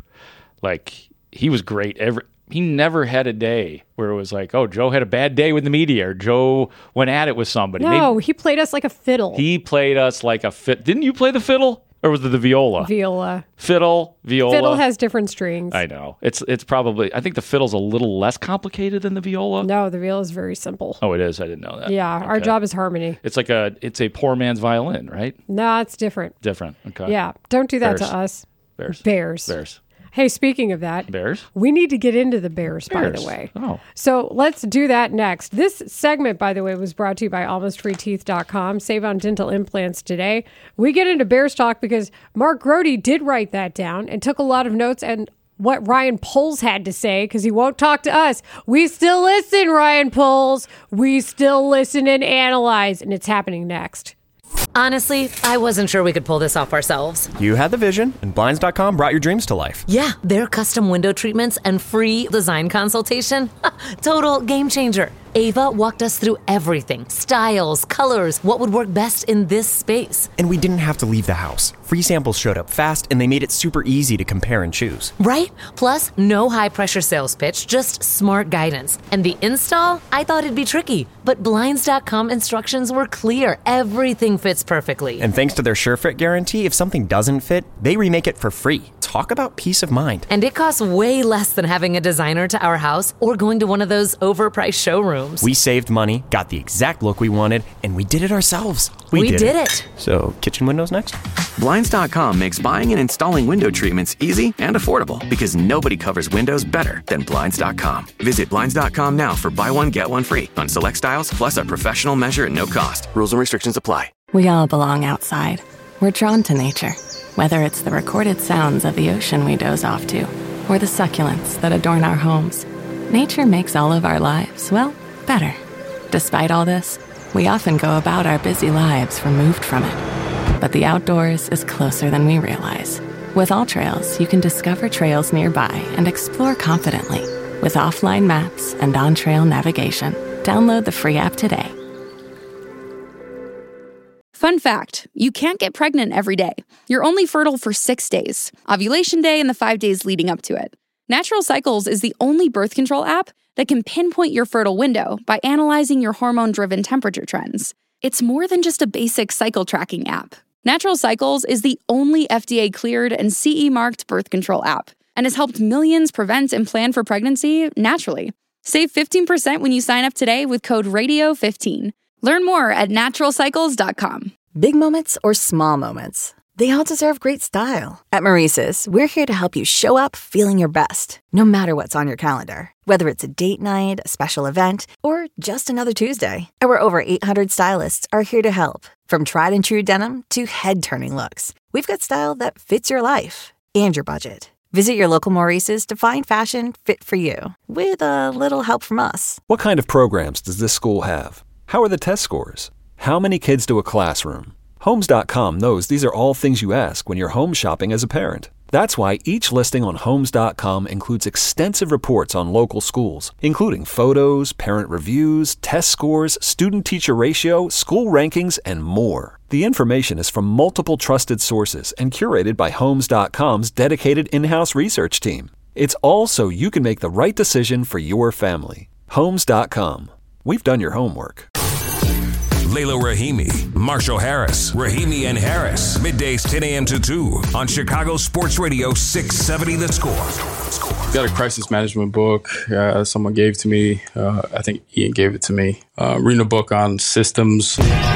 like, he was great. Every He never had a day where it was like, oh, Joe had a bad day with the media or Joe went at it with somebody. No, Maybe he played us like a fiddle. He played us like a fit. Didn't you play the fiddle? Or was it the viola? Viola. Fiddle, viola. Fiddle has different strings. I know. It's it's probably, I think the fiddle's a little less complicated than the viola. No, the viola is very simple. Oh, it is? I didn't know that. Yeah, okay. Our job is harmony. It's like a, it's a poor man's violin, right? No, it's different. Different, okay. Yeah, don't do that Bears. to us. Bears. Bears. Bears. Hey, speaking of that, Bears. We need to get into the Bears, Bears. by the way. Oh. So let's do that next. This segment, by the way, was brought to you by almost free teeth dot com. Save on dental implants today. We get into Bears talk because Mark Grody did write that down and took a lot of notes and what Ryan Poles had to say because he won't talk to us. We still listen, Ryan Poles. We still listen and analyze, and it's happening next. Honestly, I wasn't sure we could pull this off ourselves. You had the vision, and Blinds dot com brought your dreams to life. Yeah, their custom window treatments and free design consultation. Total game changer. Ava walked us through everything. Styles, colors, what would work best in this space. And we didn't have to leave the house. Free samples showed up fast, and they made it super easy to compare and choose. Right? Plus, no high-pressure sales pitch, just smart guidance. And the install? I thought it'd be tricky, but Blinds dot com instructions were clear. Everything fits perfectly. And thanks to their SureFit guarantee, if something doesn't fit, they remake it for free. Talk about peace of mind. And it costs way less than having a designer to our house or going to one of those overpriced showrooms. We saved money, got the exact look we wanted, and we did it ourselves. We, we did, did it. it. So, kitchen windows next? Blinds dot com makes buying and installing window treatments easy and affordable because nobody covers windows better than Blinds dot com. Visit Blinds dot com now for buy one, get one free on select styles, plus a professional measure at no cost. Rules and restrictions apply. We all belong outside. We're drawn to nature, whether it's the recorded sounds of the ocean we doze off to, or the succulents that adorn our homes. Nature makes all of our lives, well, better. Despite all this, we often go about our busy lives removed from it. But the outdoors is closer than we realize. With AllTrails, you can discover trails nearby and explore confidently. With offline maps and on-trail navigation, download the free app today. Fun fact, you can't get pregnant every day. You're only fertile for six days, ovulation day and the five days leading up to it. Natural Cycles is the only birth control app that can pinpoint your fertile window by analyzing your hormone-driven temperature trends. It's more than just a basic cycle tracking app. Natural Cycles is the only F D A-cleared and C E marked birth control app and has helped millions prevent and plan for pregnancy naturally. Save fifteen percent when you sign up today with code radio fifteen. Learn more at natural cycles dot com. Big moments or small moments, they all deserve great style. At Maurice's, we're here to help you show up feeling your best, no matter what's on your calendar. Whether it's a date night, a special event, or just another Tuesday, our over eight hundred stylists are here to help. From tried and true denim to head-turning looks, we've got style that fits your life and your budget. Visit your local Maurice's to find fashion fit for you, with a little help from us. What kind of programs does this school have? How are the test scores? How many kids do a classroom? Homes dot com knows these are all things you ask when you're home shopping as a parent. That's why each listing on Homes dot com includes extensive reports on local schools, including photos, parent reviews, test scores, student-teacher ratio, school rankings, and more. The information is from multiple trusted sources and curated by Homes dot com's dedicated in-house research team. It's all so you can make the right decision for your family. Homes dot com. We've done your homework. Layla Rahimi, Marshall Harris, Rahimi and Harris. Middays ten a.m. to two on Chicago Sports Radio six seventy The Score. Got a crisis management book uh, someone gave to me. Uh, I think Ian gave it to me. Uh, reading a book on systems.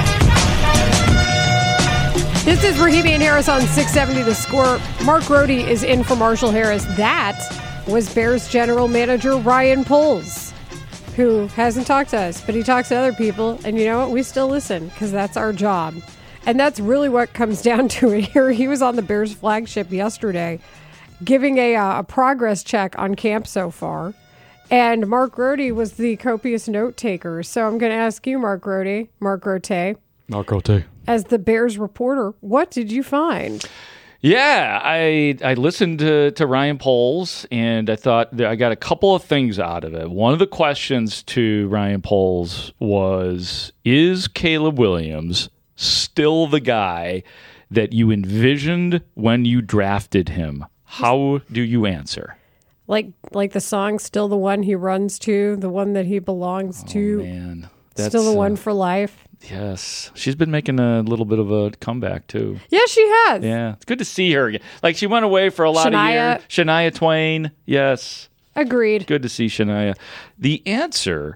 This is Rahimi and Harris on six seventy The Score. Mark Grody is in for Marshall Harris. That was Bears general manager Ryan Poles, who hasn't talked to us, but he talks to other people. And you know what? We still listen because that's our job. And that's really what comes down to it here. He was on the Bears flagship yesterday giving a, uh, a progress check on camp so far. And Mark Grody was the copious note taker. So I'm going to ask you, Mark Grody, Mark Grote, Mark Grote, as the Bears reporter, what did you find? Yeah, I I listened to, to Ryan Poles, and I thought that I got a couple of things out of it. One of the questions to Ryan Poles was, is Caleb Williams still the guy that you envisioned when you drafted him? How do you answer? Like like the song, Still the One He Runs To, the one that he belongs to. Oh, man. That's, Still the uh, one for life. Yes. She's been making a little bit of a comeback, too. Yeah, she has. Yeah. It's good to see her again. Like, she went away for a lot Shania. of years. Shania Twain. Yes. Agreed. Good to see Shania. The answer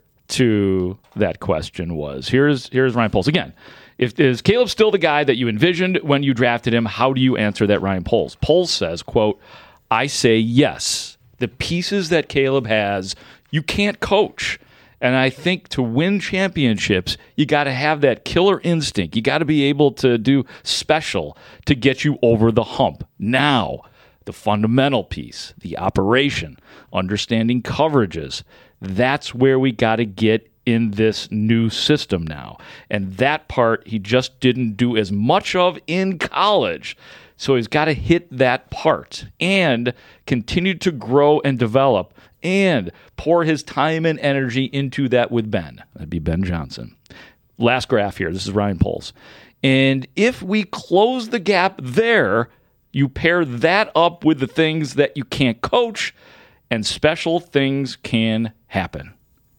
to that question was, here's here's Ryan Poles. Again, if is Caleb still the guy that you envisioned when you drafted him? How do you answer that, Ryan Poles? Poles says, quote, I say yes. The pieces that Caleb has, you can't coach. And I think to win championships, you got to have that killer instinct. You got to be able to do special to get you over the hump. Now, the fundamental piece, the operation, understanding coverages, that's where we got to get in this new system now. And that part he just didn't do as much of in college. So he's got to hit that part and continue to grow and develop and pour his time and energy into that with Ben. That'd be Ben Johnson. Last graph here. This is Ryan Poles. And if we close the gap there, you pair that up with the things that you can't coach, and special things can happen.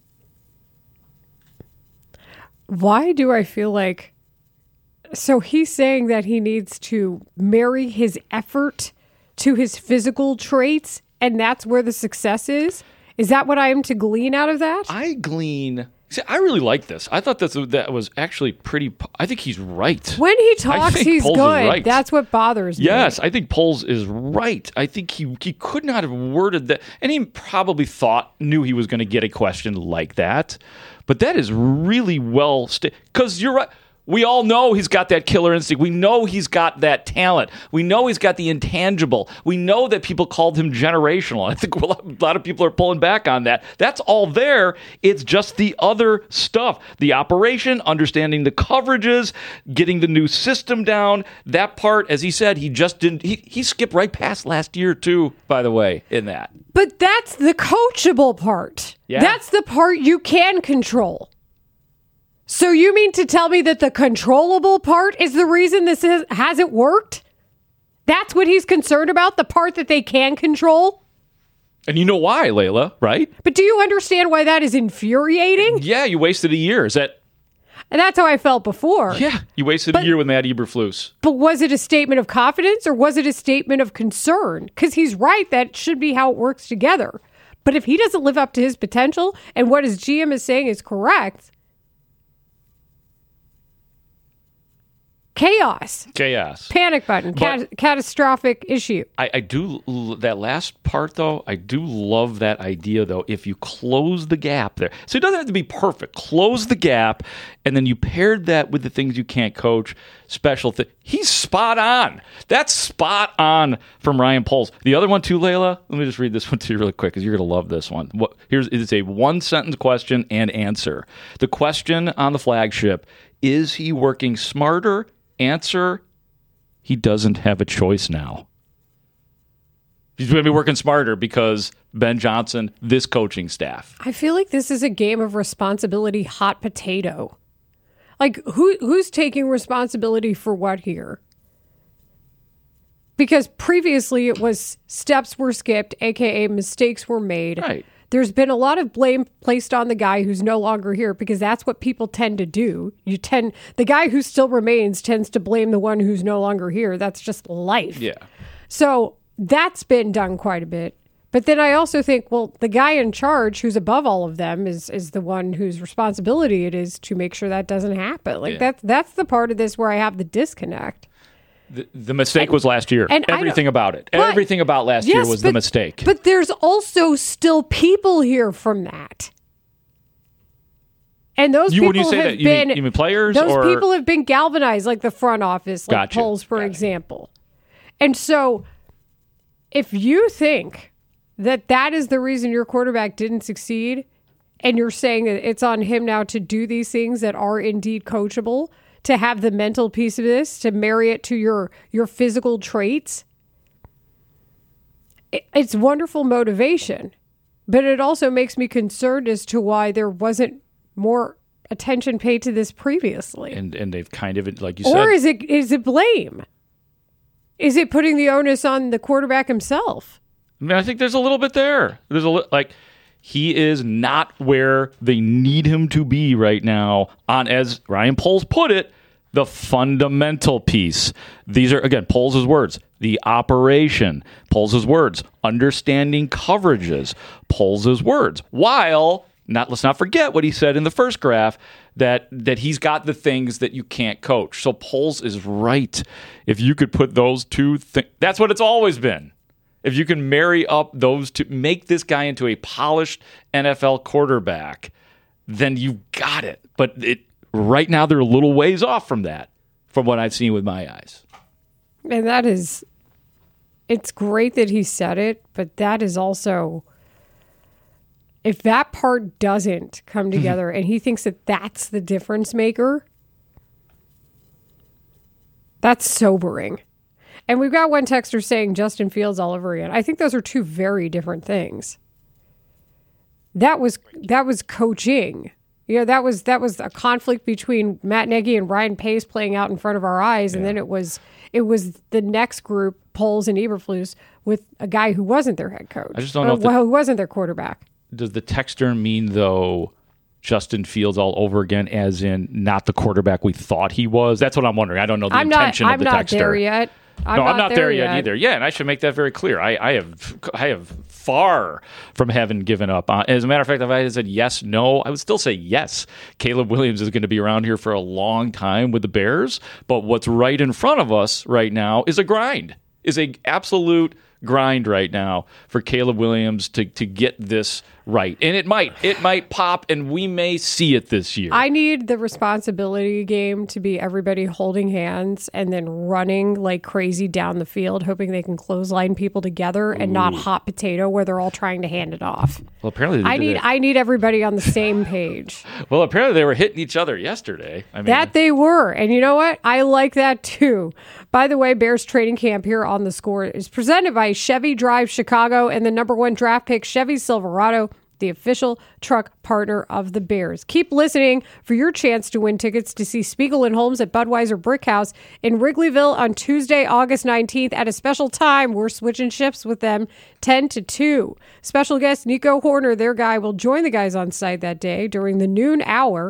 Why do I feel like... So he's saying that he needs to marry his effort to his physical traits, and that's where the success is? Is that what I am to glean out of that? I glean... See, I really like this. I thought that that was actually pretty... I think he's right. When he talks, he's Poles good. Right. That's what bothers me. Yes, I think Poles is right. I think he, he could not have worded that. And he probably thought, knew he was going to get a question like that. But that is really well... Because sta- you're right. We all know he's got that killer instinct. We know he's got that talent. We know he's got the intangible. We know that people called him generational. I think a lot of people are pulling back on that. That's all there. It's just the other stuff. The operation, understanding the coverages, getting the new system down. That part, as he said, he just didn't. He, he skipped right past last year, too, by the way, in that. But that's the coachable part. Yeah. That's the part you can control. So you mean to tell me that the controllable part is the reason this is, hasn't worked? That's what he's concerned about, the part that they can control? And you know why, Layla, right? But do you understand why that is infuriating? Yeah, you wasted a year. Is that... And that's how I felt before. Yeah. You wasted But- a year with Matt Eberflus. But was it a statement of confidence or was it a statement of concern? Because he's right. That should be how it works together. But if he doesn't live up to his potential and what his G M is saying is correct, chaos, Chaos. panic button, cat- catastrophic issue. I, I do l- that last part though. I do love that idea though. If you close the gap there, so it doesn't have to be perfect. Close the gap, and then you paired that with the things you can't coach. Special thing. He's spot on. That's spot on from Ryan Poles. The other one too, Layla. Let me just read this one to you really quick because you're gonna love this one. What here's it's a one sentence question and answer. The question on the flagship: is he working smarter? Answer: he doesn't have a choice now. He's going to be working smarter because Ben Johnson, this coaching staff. I feel like this is a game of responsibility hot potato. Like, who who's taking responsibility for what here? Because previously it was steps were skipped, a k a mistakes were made. Right. There's been a lot of blame placed on the guy who's no longer here because that's what people tend to do. You tend the guy who still remains tends to blame the one who's no longer here. That's just life. Yeah. So that's been done quite a bit. But then I also think, well, the guy in charge who's above all of them is is the one whose responsibility it is to make sure that doesn't happen. Like Yeah. that's that's the part of this where I have the disconnect. The, the mistake was last year. and I Everything don't- about it. But- Everything about last Yes, year was the but- mistake. But there's also still people here from that. And those You- people when you say have that, you mean- been you mean players Those or- people have been galvanized, like the front office, like Gotcha. polls, for example. And so, if you think that that is the reason your quarterback didn't succeed, and you're saying that it's on him now to do these things that are indeed coachable, to have the mental piece of this, to marry it to your your physical traits, it- it's wonderful motivation. But it also makes me concerned as to why there wasn't more attention paid to this previously. and and they've kind of, like you said. Or is it is it blame? Is it putting the onus on the quarterback himself? I mean, I think there's a little bit there. There's a li- like he is not where they need him to be right now on, as Ryan Poles put it, the fundamental piece. These are, again, Poles' words, the operation. Poles' words, understanding coverages. Poles' words. While, not let's not forget what he said in the first graph, that that he's got the things that you can't coach. So Poles is right. If you could put those two things, that's what it's always been. If you can marry up those two, make this guy into a polished N F L quarterback, then you've got it. But it right now they're a little ways off from that, from what I've seen with my eyes. And that is, it's great that he said it, but that is also, if that part doesn't come together and he thinks that that's the difference maker, that's sobering. And we've got one texter saying Justin Fields all over again. I think those are two very different things. That was that was coaching. You know, that was that was a conflict between Matt Nagy and Ryan Pace playing out in front of our eyes, and then it was it was the next group, Poles and Eberflus, with a guy who wasn't their head coach. I just don't know Or, if the- well, who wasn't their quarterback. Does the texter mean, though, Justin Fields all over again, as in not the quarterback we thought he was? That's what I'm wondering. I don't know the I'm not. intention I'm of the not texter. there yet. I'm no, not I'm not there, there yet yet either. Yeah, and I should make that very clear. I, I have I have far from having given up. Uh, as a matter of fact, if I had said yes, no, I would still say yes. Caleb Williams is going to be around here for a long time with the Bears. But what's right in front of us right now is a grind, is a absolute grind right now for Caleb Williams to to get this right. And it might. It might pop, and we may see it this year. I need the responsibility game to be everybody holding hands and then running like crazy down the field, hoping they can clothesline people together and not Ooh. hot potato where they're all trying to hand it off. Well, apparently they I did need it. I need everybody on the same page. Well, apparently they were hitting each other yesterday. I mean, That they were. And you know what? I like that too. By the way, Bears training camp here on The Score is presented by Chevy Drive Chicago and the number one draft pick, Chevy Silverado, the official truck partner of the Bears. Keep listening for your chance to win tickets to see Spiegel and Holmes at Budweiser Brick House in Wrigleyville on Tuesday, August nineteenth at a special time. We're switching shifts with them ten to two. Special guest Nico Horner, their guy, will join the guys on site that day during the noon hour.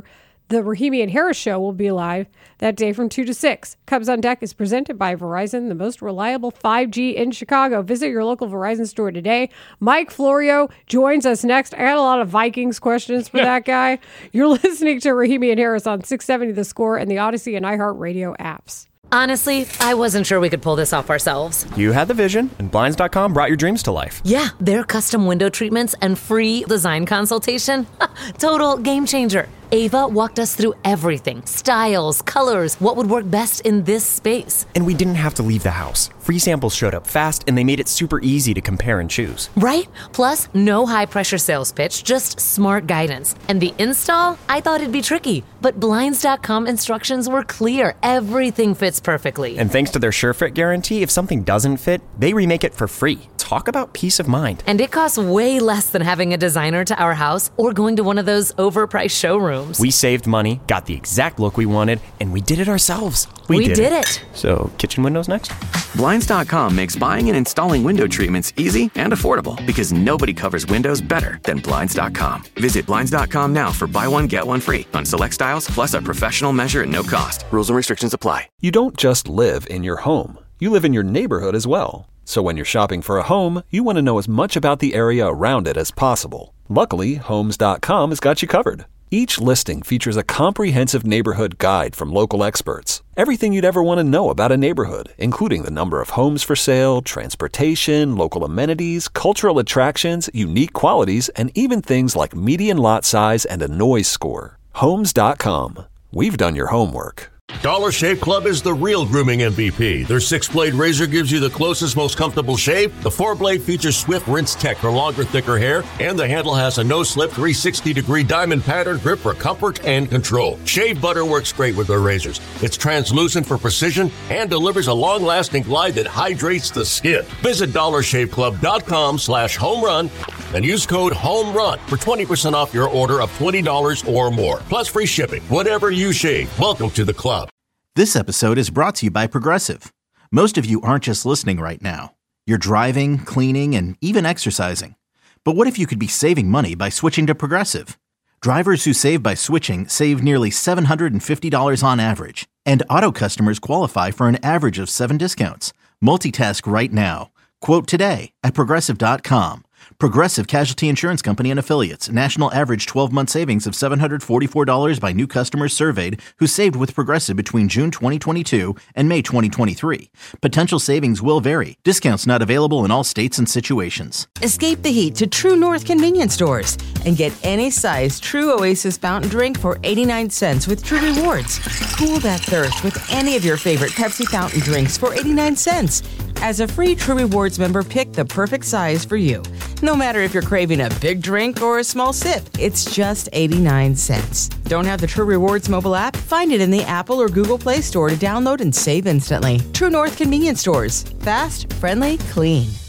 The Rahimi and Harris Show will be live that day from two to six. Cubs on Deck is presented by Verizon, the most reliable five G in Chicago. Visit your local Verizon store today. Mike Florio joins us next. I got a lot of Vikings questions for that guy. You're listening to Rahimi and Harris on six seventy The Score and the Odyssey and iHeartRadio apps. Honestly, I wasn't sure we could pull this off ourselves. You had the vision, and Blinds dot com brought your dreams to life. Yeah, their custom window treatments and free design consultation. Total game changer. Ava walked us through everything. Styles, colors, what would work best in this space. And we didn't have to leave the house. Free samples showed up fast, and they made it super easy to compare and choose. Right? Plus, no high-pressure sales pitch, just smart guidance. And the install? I thought it'd be tricky, but Blinds dot com instructions were clear. Everything fits perfectly. And thanks to their SureFit guarantee, if something doesn't fit, they remake it for free. Talk about peace of mind. And it costs way less than having a designer to our house or going to one of those overpriced showrooms. We saved money, got the exact look we wanted, and we did it ourselves. We, we did, did it. it. So, kitchen windows next? Blinds dot com makes buying and installing window treatments easy and affordable because nobody covers windows better than Blinds dot com. Visit Blinds dot com now for buy one, get one free on select styles, plus a professional measure at no cost. Rules and restrictions apply. You don't just live in your home. You live in your neighborhood as well. So when you're shopping for a home, you want to know as much about the area around it as possible. Luckily, Homes dot com has got you covered. Each listing features a comprehensive neighborhood guide from local experts. Everything you'd ever want to know about a neighborhood, including the number of homes for sale, transportation, local amenities, cultural attractions, unique qualities, and even things like median lot size and a noise score. Homes dot com. We've done your homework. Dollar Shave Club is the real grooming M V P. Their six-blade razor gives you the closest, most comfortable shave. The four-blade features Swift Rinse Tech for longer, thicker hair. And the handle has a no-slip three hundred sixty degree diamond pattern grip for comfort and control. Shave butter works great with their razors. It's translucent for precision and delivers a long-lasting glide that hydrates the skin. Visit dollar shave club dot com slash home run and use code HOMERUN for twenty percent off your order of twenty dollars or more. Plus free shipping. Whatever you shave, welcome to the club. This episode is brought to you by Progressive. Most of you aren't just listening right now. You're driving, cleaning, and even exercising. But what if you could be saving money by switching to Progressive? Drivers who save by switching save nearly seven hundred fifty dollars on average. And auto customers qualify for an average of seven discounts. Multitask right now. Quote today at Progressive dot com. Progressive Casualty Insurance Company and Affiliates. National average twelve-month savings of seven hundred forty-four dollars by new customers surveyed who saved with Progressive between June twenty twenty-two and May twenty twenty-three. Potential savings will vary. Discounts not available in all states and situations. Escape the heat to True North convenience stores and get any size True Oasis fountain drink for eighty-nine cents with True Rewards. Cool that thirst with any of your favorite Pepsi fountain drinks for eighty-nine cents. As a free True Rewards member, pick the perfect size for you. No matter if you're craving a big drink or a small sip, it's just eighty-nine cents. Don't have the True Rewards mobile app? Find it in the Apple or Google Play Store to download and save instantly. True North convenience stores. Fast, friendly, clean.